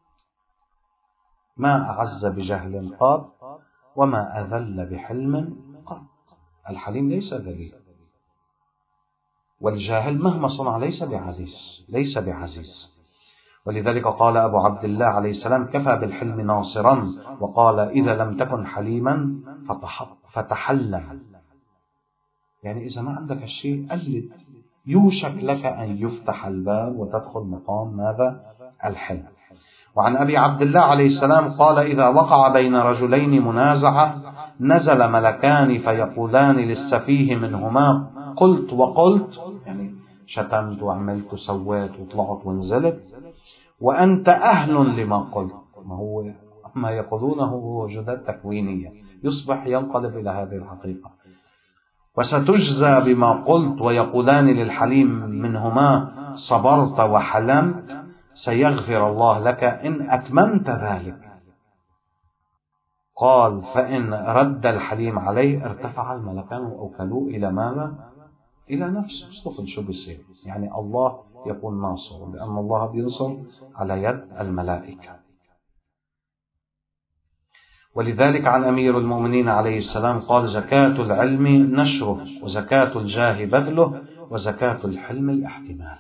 ما أعز بجهل قط وما أذل بحلم قط. الحليم ليس ذليل، والجاهل مهما صنع ليس بعزيز. ولذلك قال أبو عبد الله عليه السلام: كفى بالحلم ناصرا. وقال: إذا لم تكن حليما فتحلم. يعني إذا ما عندك الشيء قلد، يوشك لك أن يفتح الباب وتدخل مقام ماذا؟ الحلم. وعن أبي عبد الله عليه السلام قال: إذا وقع بين رجلين منازعة نزل ملكان فيقولان للسفيه منهما: قلت وقلت، يعني شتمت وعملت وسويت وطلعت ونزلت، وأنت أهل لما قلت. ما هو ما يقولونه هو وجودات تكوينية، يصبح ينقلب إلى هذه الحقيقة. وستجزى بما قلت. ويقولان للحليم منهما: صبرت وحلمت، سيغفر الله لك إن أتممت ذلك. قال: فإن رد الحليم عليه ارتفع الملكان وأوكلوه إلى ماذا؟ إلى نفسه. استغفر شو بيصير؟ يعني الله يكون ناصر، لأن الله بينصر على يد الملائكة. ولذلك عن أمير المؤمنين عليه السلام قال: زكاة العلم نشره، وزكاة الجاه بذله، وزكاة الحلم الاحتمال.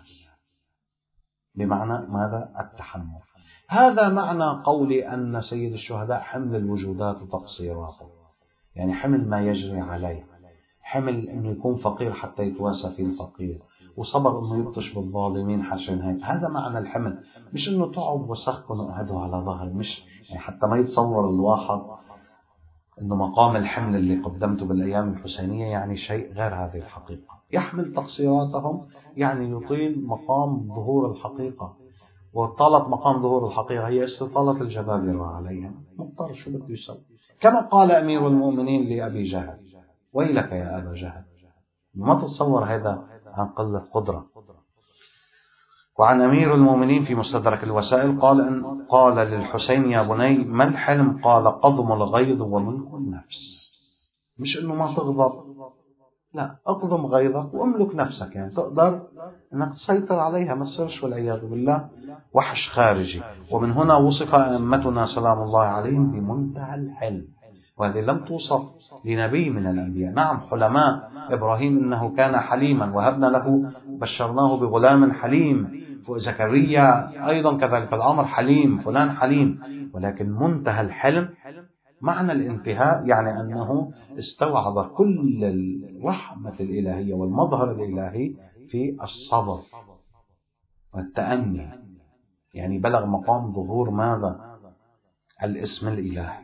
بمعنى ماذا؟ التحمل. هذا معنى قولي أن سيد الشهداء حمل الوجودات وتقصيراته، يعني حمل ما يجري عليه، حمل أنه يكون فقير حتى يتواسى فيه الفقير، وصبر أنه يبطش بالظالمين حشان هيك. هذا معنى الحمل، مش أنه تعب وسخن وقعده على ظهر، مش يعني حتى ما يتصور الواحد أنه مقام الحمل اللي قدمته بالأيام الحسينية يعني شيء غير هذه الحقيقة. يحمل تقصيراتهم يعني يطيل مقام ظهور الحقيقة، وطالت مقام ظهور الحقيقة هي استطالة الجبابرة عليهم، مضطر شو بده يسوي. كما قال أمير المؤمنين لأبي جهل: ويلك يا أبا جهل. ما تتصور هذا عن قلة قدرة. وعن أمير المؤمنين في مستدرك الوسائل قال للحسين: يا بني ما الحلم؟ قال: قضم الغيظ وملك النفس. مش إنه ما تغضب، لا، اقضم غيظك واملك نفسك، يعني تقدر انك تسيطر عليها، ما تصيرش والعياذ بالله وحش خارجي. ومن هنا وصف ائمتنا سلام الله عليهم بمنتهى الحلم، وهذه لم توصف لنبي من الانبياء. نعم، حلماء، ابراهيم انه كان حليما وهبنا له بشرناه بغلام حليم، زكريا ايضا كذلك الامر حليم، فلان حليم، ولكن منتهى الحلم معنى الانتهاء يعني أنه استوعب كل الرحمة الإلهية والمظهر الإلهي في الصبر والتأني، يعني بلغ مقام ظهور ماذا؟ الاسم الإلهي.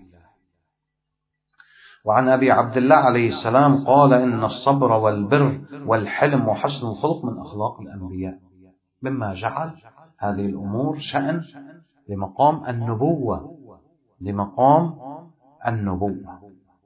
وعن أبي عبد الله عليه السلام قال: إن الصبر والبر والحلم وحسن الخلق من أخلاق الأنبياء، مما جعل هذه الأمور شأن لمقام النبوة، لمقام النبوة.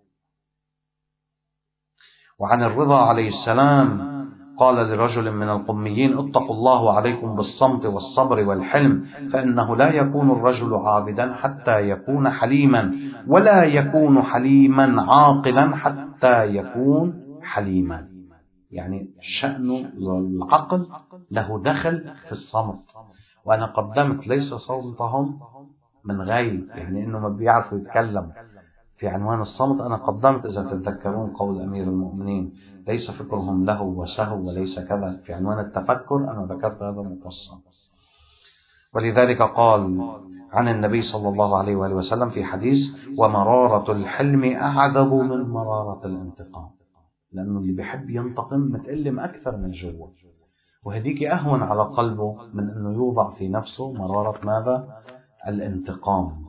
وعن الرضا عليه السلام قال لرجل من القميين: اتقوا الله وعليكم بالصمت والصبر والحلم، فإنه لا يكون الرجل عابدا حتى يكون حليما، ولا يكون حليما عاقلا حتى يكون حليما. يعني شأن العقل له دخل في الصمت. وأنا قدمت ليس صوتهم من غيب، يعني إنه ما بيعرفوا يتكلم في عنوان الصمت. أنا قدمت إذا تتذكرون قول أمير المؤمنين: ليس فكرهم له وسهو وليس كذا. في عنوان التفكر أنا ذكرت هذا مفصل. ولذلك قال عن النبي صلى الله عليه وآله وسلم في حديث: ومرارة الحلم أعذب من مرارة الانتقام. لأنه اللي بيحب ينتقم متألم أكثر من جوا، وهديك أهون على قلبه من أنه يوضع في نفسه مرارة ماذا؟ الانتقام.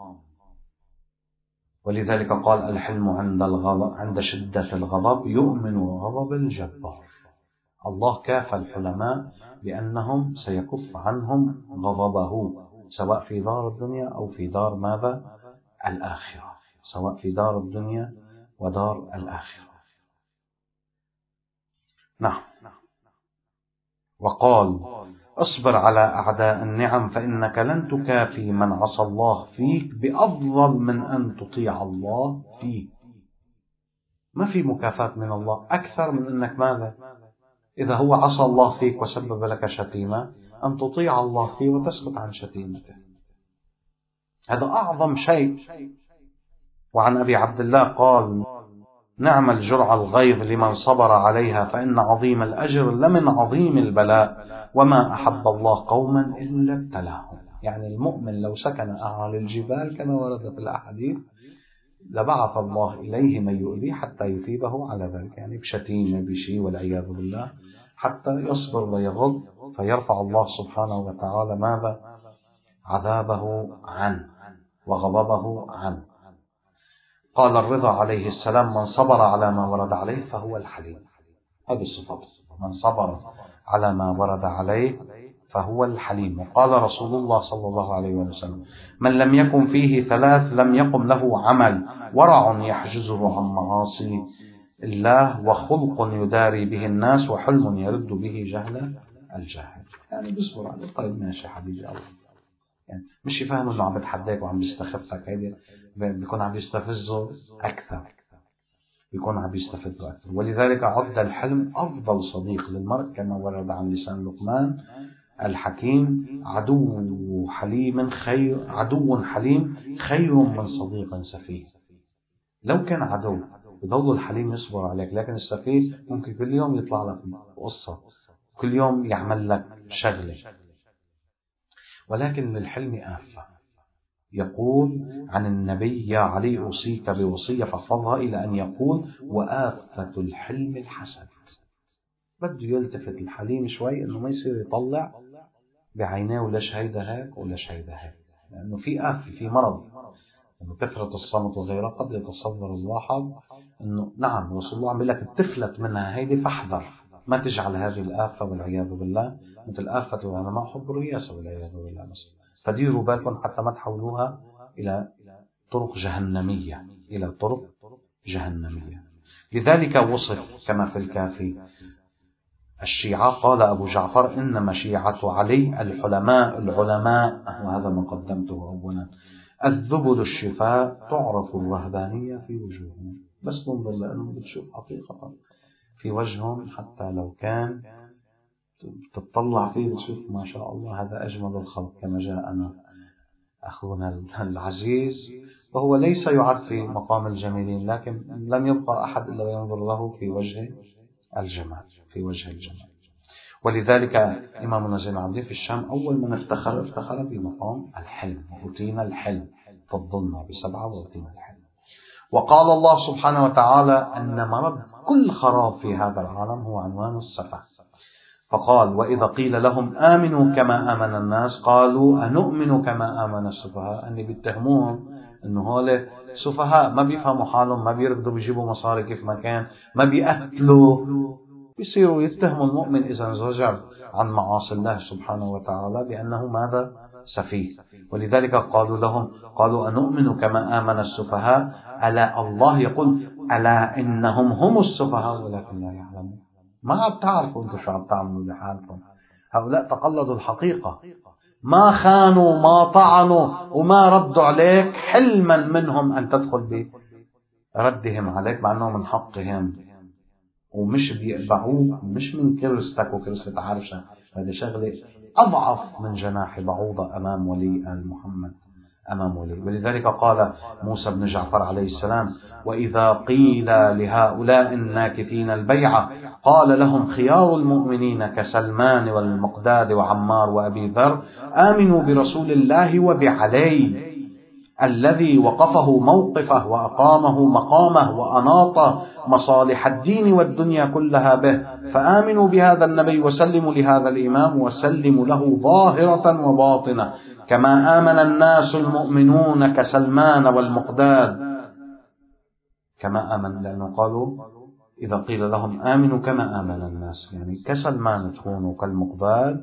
ولذلك قال: الحلم عند شدة الغضب يؤمن غضب الجبار. الله كافى الحلماء بأنهم سيكف عنهم غضبه، سواء في دار الدنيا أو في دار ماذا؟ الآخرة، سواء في دار الدنيا ودار الآخرة. نعم. وقال: اصبر على أعداء النعم، فإنك لن تكافي من عصى الله فيك بأفضل من أن تطيع الله فيك. ما في مكافاة من الله أكثر من أنك ماذا؟ إذا هو عصى الله فيك وسبب لك شتيمة، أن تطيع الله فيه وتسكت عن شتيمته، هذا أعظم شيء. وعن أبي عبد الله قال: نعم الجرعة الغيظ لمن صبر عليها، فإن عظيم الأجر لمن عظيم البلاء، وما أحب الله قوما إلا ابتلاهم. يعني المؤمن لو سكن أعالي الجبال كما ورد في الأحاديث لبعث الله إليه من يؤذيه حتى يثيبه على ذلك، يعني بشتيمة بشيء والعياذ بالله، حتى يصبر ويغض فيرفع الله سبحانه وتعالى ماذا؟ عذابه عنه وغضبه عنه. قال الرضا عليه السلام: من صبر على ما ورد عليه فهو الحليم. هذه الصفات: من صبر على ما ورد عليه فهو الحليم. وقال رسول الله صلى الله عليه وسلم: من لم يكن فيه ثلاث لم يقم له عمل: ورع يحجزه عن معاصي الله، وخلق يداري به الناس، وحلم يرد به جهل الجاهل. يعني بيصبر عليه. طيب ماشي حبيبي الله، يعني مش يفهم انه عم بتحداك وعم بيستخفك، هيدا بيكون عم بيستفزه اكثر، بيكون عم بيستفزه اكثر. ولذلك عد الحلم افضل صديق للمرء كما ورد عن لسان لقمان الحكيم عدو حليم خير من صديق سفيه. لو كان عدو يضل الحليم يصبر عليك، لكن السفيه ممكن كل يوم يطلع لك قصة، كل يوم يعمل لك شغلة. ولكن للحلم آفة. يقول عن النبي: يا علي أوصيك بوصية فاحفظها، إلى أن يقول: وآفة الحلم الحسد. بده يلتفت الحليم شوي إنه ما يصير يطلع بعينيه وليش هيدا هيك وليش هيدا هيك، لأنه في آفة، في مرض، إنه كثرة الصمت وغيره قد يتصور الواحد إنه نعم رسول الله عم يقول لك تفلت منها هيدي فاحذر، ما تجعل هذه الآفة والعياذ بالله مثل آفة العلماء حب الرياسة والعياذ بالله مثلا. فديروا بالكم حتى ما تحولوها إلى طرق جهنمية. لذلك وصف كما في الكافي الشيعة. قال أبو جعفر: إنما شيعة علي العلماء، وهذا ما قدمته أولا. الذبل الشفاء، تعرف الرهبانية في وجوههم، بس تنظر لأنهم بتشوف حقيقة في وجههم، حتى لو كان تطلع فيه بتشوف ما شاء الله هذا أجمل الخلق، كما جاءنا أخونا العزيز، وهو ليس يعد في مقام الجميلين، لكن لم يبقى أحد إلا ينظر له في وجه الجمال. ولذلك إمامنا زين العابدين في الشام أول من افتخر بمقام الحلم، وأوتينا الحلم، فضلنا ب7 وأوتينا الحلم. وقال الله سبحانه وتعالى أن مرض كل خراب في هذا العالم هو عنوان السفه، فقال: وإذا قيل لهم آمنوا كما آمن الناس قالوا أنؤمن كما آمن السفهاء. أني بيتهمون أنه هؤلاء سفهاء، ما بيفهموا حالهم، ما بيركضوا بيجيبوا مصاري كيف ما كان، ما بيقتلوا، بيصيروا يتهموا المؤمن إذا زجر عن معاصي الله سبحانه وتعالى بأنه ماذا؟ سفيه. ولذلك قالوا أنؤمن كما آمن السفهاء، ألا الله يقول: ألا إنهم هم السفهاء ولكن لا يعلمون. ما عم تعرفوا أنتم شو عم تعملوا بحالكم. هؤلاء تقلدوا الحقيقة، ما خانوا، ما طعنوا، وما ردوا عليك حلما منهم أن تدخل بردهم عليك، مع أنه من حقهم، ومش بيقبعوك، مش من كرستك وكرستة عرشة. هذه شغلة أضعف من جناح بعوضة أمام ولي محمد، أمام ولي. ولذلك قال موسى بن جعفر عليه السلام: وإذا قيل لهؤلاء الناكثين البيعة قال لهم خيار المؤمنين كسلمان والمقداد وعمار وأبي ذر: آمنوا برسول الله وبعلي الذي وقفه موقفه وأقامه مقامه وأناط مصالح الدين والدنيا كلها به، فآمنوا بهذا النبي وسلموا لهذا الإمام وسلموا له ظاهرة وباطنة، كما آمن الناس المؤمنون كسلمان والمقداد. كما آمن، لأنه قالوا إذا قيل لهم آمنوا كما آمن الناس، يعني كسلمان تكونوا كالمقداد.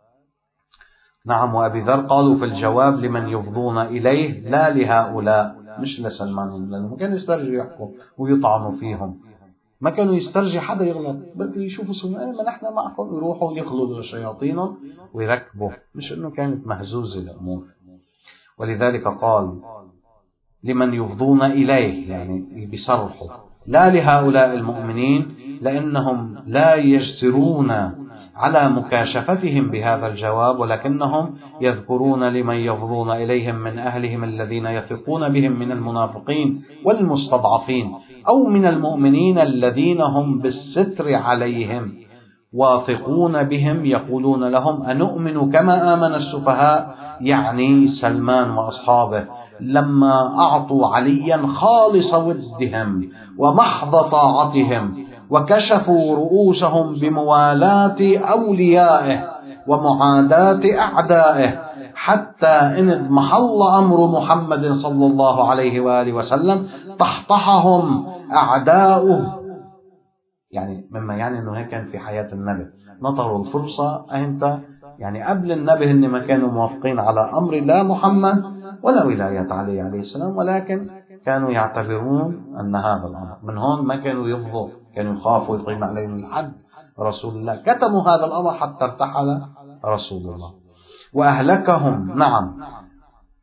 نعم. وأبي ذر قالوا في الجواب: لمن يفضون إليه لا لهؤلاء، مش لسلمان، لأنه ما كانوا يسترجوا يحكوا ويطعنوا فيهم، ما كانوا يسترجي حدا يغلط، بل يشوفوا سلمان ما نحن معكم، يروحوا يخلوا شياطينهم ويركبوا، مش إنه كانت مهزوزة الأمور. ولذلك قال: لمن يفضون إليه، يعني بيصرحوا، لا لهؤلاء المؤمنين، لأنهم لا يجسرون على مكاشفتهم بهذا الجواب، ولكنهم يذكرون لمن يفضون إليهم من أهلهم الذين يثقون بهم من المنافقين والمستضعفين، أو من المؤمنين الذين هم بالستر عليهم واثقون بهم، يقولون لهم أنؤمن كما آمن السفهاء، يعني سلمان وأصحابه، لما أعطوا عليا خالص ودهم ومحض طاعتهم، وكشفوا رؤوسهم بموالاة أوليائه ومعاداة أعدائه، حتى إن اضمحل أمر محمد صلى الله عليه وآله وسلم طحطحهم أعداؤه. يعني مما يعني أنه هيك كان في حياة النبي، نطروا الفرصة. أنت يعني قبل النبي هن ما كانوا موافقين على أمر لا محمد ولا ولاية عليه السلام، ولكن كانوا يعتبرون أن هذا الأمر من هون ما كانوا يفضوا، كانوا يخافوا يقيم عليهم الحد رسول الله، كتموا هذا الأمر حتى ارتحل رسول الله وأهلكهم. نعم،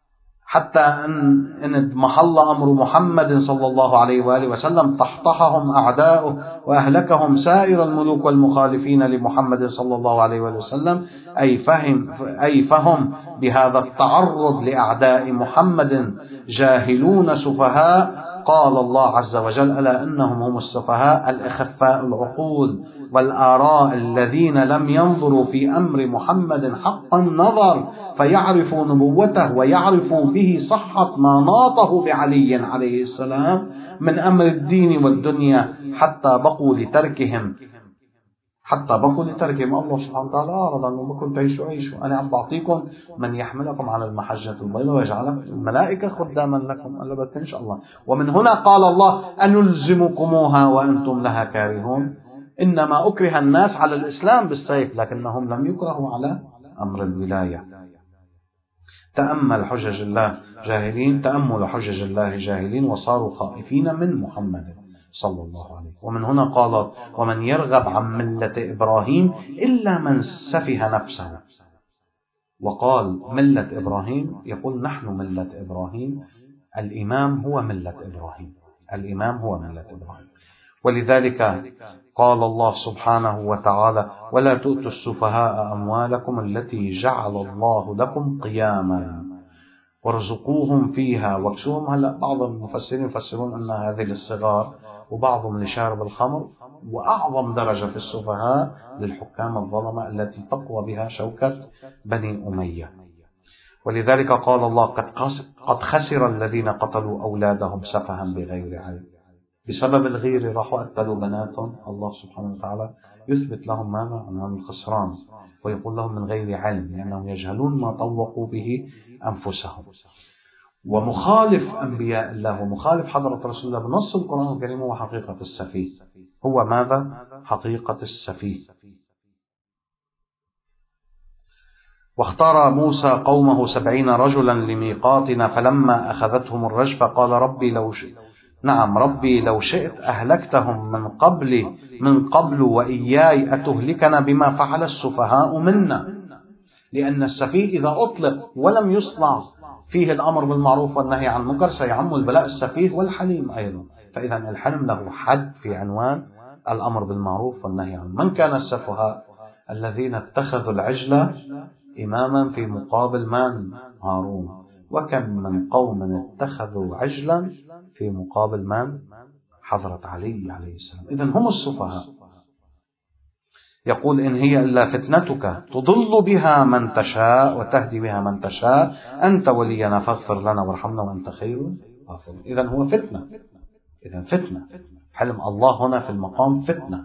حتى إن اضمحل أمر محمد صلى الله عليه وآله وسلم طحطحهم أعداؤه وأهلكهم سائر الملوك والمخالفين لمحمد صلى الله عليه وآله وسلم، أي فهم بهذا التعرض لأعداء محمد جاهلون سفهاء. قال الله عز وجل: ألا إنهم هم السفهاء الأخفاء العقول والآراء الذين لم ينظروا في أمر محمد حق النظر فيعرفوا نبوته ويعرفوا به صحة ما ناطه بعلي عليه السلام من أمر الدين والدنيا، حتى بقوا لتركهم الله سبحانه وتعالى أعرض أنه بكم تعيشوا أنا عم بعطيكم من يحملكم على المحجة البيضاء ويجعل الملائكة خداما لكم. ألا بس إن شاء الله. ومن هنا قال الله: أنلزمكموها وأنتم لها كارهون. إنما أكره الناس على الإسلام بالسيف، لكنهم لم يكرهوا على أمر الولاية. تأمل حجج الله جاهلين وصاروا خائفين من محمد صلى الله عليه. ومن هنا قال: ومن يرغب عن ملة إبراهيم إلا من سفه نفسه. وقال ملة إبراهيم، يقول نحن ملة إبراهيم، الإمام هو ملة إبراهيم. ولذلك قال الله سبحانه وتعالى: ولا تؤتوا السفهاء أموالكم التي جعل الله لكم قياما وارزقوهم فيها واكسوهم. هلأ بعض المفسرين يفسرون أن هذه للصغار، وبعضهم لشارب الخمر، وأعظم درجة في السفهاء للحكام الظلمة التي تقوى بها شوكة بني أمية. ولذلك قال الله: قد خسر الذين قتلوا أولادهم سفها بغير علم. بسبب الغير راحوا قتلوا بناتهم. الله سبحانه وتعالى يثبت لهم ماذا؟ أنهم الخسران، ويقول لهم من غير علم، لأنهم يجهلون ما طوقوا به أنفسهم. ومخالف أنبياء الله ومخالف حضرة رسول الله بنص القرآن الكريم هو حقيقة السفيه. هو ماذا؟ حقيقة السفيه. واختار موسى قومه 70 رجلا لميقاتنا فلما أخذتهم الرجفة قال: ربي لو شئت أهلكتهم من قبل وإياي أتهلكنا بما فعل السفهاء منا. لأن السفيه إذا أطلق ولم يصنع فيه الأمر بالمعروف والنهي عن المنكر سيعم البلاء السفيه والحليم أيضا. فإذا الحلم له حد في عنوان الأمر بالمعروف والنهي عن. من كان السفهاء؟ الذين اتخذوا العجلة إماما في مقابل من؟ هارون. وكم من قوم اتخذوا عجلا في مقابل من؟ حضرة علي عليه السلام. إذن هم السفهاء. يقول: إن هي إلا فتنتك تضل بها من تشاء وتهدي بها من تشاء أنت ولينا فاغفر لنا وارحمنا وأنت خير الغافرين. إذن هو فتنة. حلم الله هنا في المقام فتنة.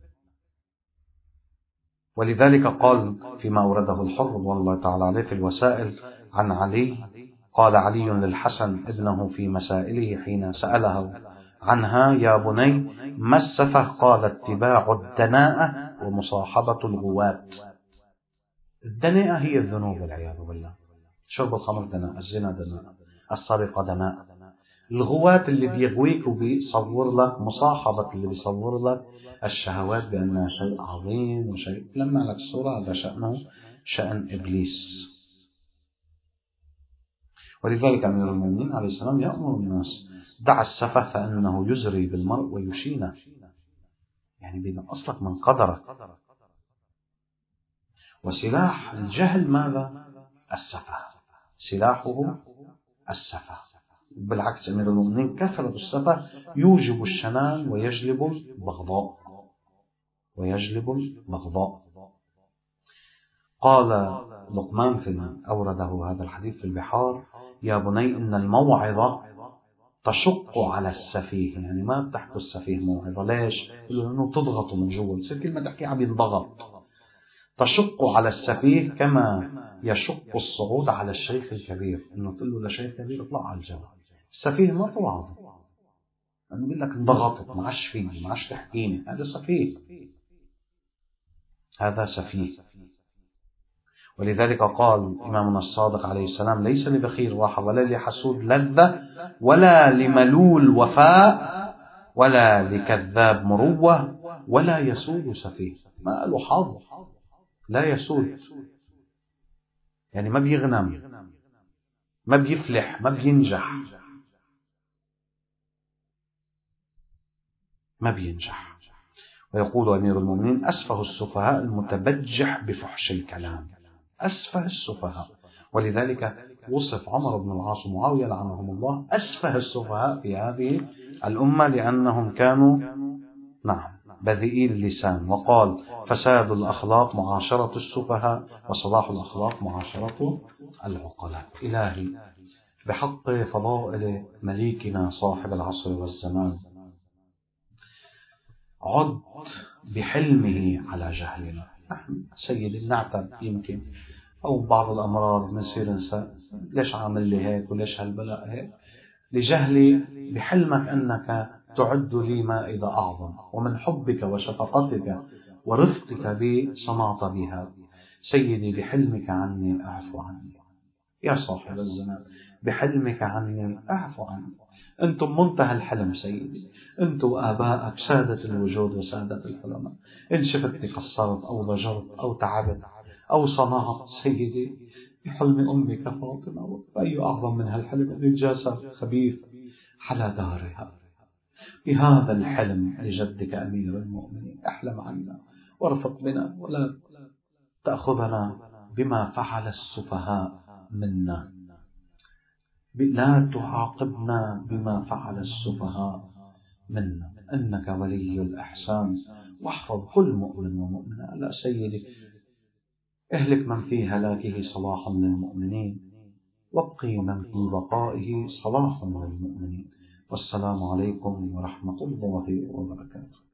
ولذلك قال فيما أورده الحر والله تعالى عليه في الوسائل عن علي، قال علي للحسن ابنه في مسائله حين سأله عنها: يا بني ما السفه؟ قال: اتباع الدناءة ومصاحبة الغواة. الدناءة هي الذنوب والعياذ بالله. شرب الخمر دناء، الزنا دناء، السرقة دناء. الغواة اللي بيغويك وبيصور لك، مصاحبة اللي بيصور لك الشهوات بأنها شيء عظيم وشيء لما لك الصورة، هذا شأنه شأن إبليس. ولذلك أمير المؤمنين عليه السلام يأمر الناس: دع السفه فإنه يزري بالمرء ويشينه. يعني بينقص لك من قدرك. وسلاح الجهل ماذا؟ السفه. سلاحه السفه. بالعكس أمير المؤمنين كثرة السفه يوجب الشنان ويجلب البغضاء. قال لقمان أورده هذا الحديث في البحار: يا بني إن الموعظة تشق على السفيه. يعني ما بتحكي السفيه موعظة. ليش؟ لأنه تضغط من جوا، تصير كلمة تحكي عم ينضغط. تشق على السفيه كما يشق الصعود على الشيخ الكبير. إنه تقول له لشيخ كبير اطلع على الجبل. السفيه ما توعظ، أنا بقول لك انضغطت، ما عادش فيني، ما عادش تحكيني. هذا سفيه. ولذلك قال إمامنا الصادق عليه السلام: ليس لبخيل راحة ولا لحسود لذة ولا لملول وفاء ولا لكذاب مروة ولا يسود سفيه. ما له حظ، لا يسود يعني ما بيغنم. ما بيفلح، ما بينجح، ما بينجح. ويقول أمير المؤمنين: أسفه السفهاء المتبجح بفحش الكلام. أسفه السفهاء. ولذلك وصف عمرو بن العاص ومعاوية لعنهم الله أسفه السفهاء في هذه الأمة، لأنهم كانوا بذيئي اللسان. وقال: فساد الأخلاق معاشرة السفهاء، وصلاح الأخلاق معاشرة العقلاء. إلهي، بحق فضائل مليكنا صاحب العصر والزمان، عد بحلمه على جهلنا. سيدي نعتب يمكن، أو بعض الأمرار بنصير ننسى ليش عامل لي هيك وليش هالبلاء هيك، لجهلي بحلمك أنك تعد لي مائدة أعظم، ومن حبك وشفقتك ورفقك بي صنعت بها. سيدي بحلمك عني أعفو عني، يا صاحب الزمان بحلمك عني أعفو عني. أنتم منتهى الحلم سيدي، أنتم آبائك سادة الوجود وسادة الحلماء. إن شفتني قصرت أو ضجرت أو تعبت أو صنعت سيدي بحلم أمك فاطمة، فأي أعظم من هالحلم الذي جاسر خبيث على دارها. بهذا الحلم لجدك أمير المؤمنين احلم عنا وارفق بنا، ولا تأخذنا بما فعل السفهاء منا، لا تعاقبنا بما فعل السفهاء منا، إنك ولي الإحسان. واحفظ كل مؤمن ومؤمنة. لا سيدي، اهلك من في هلاكه صلاح للمؤمنين، وابقي من في بقائه صلاح للمؤمنين. والسلام عليكم ورحمة الله وبركاته.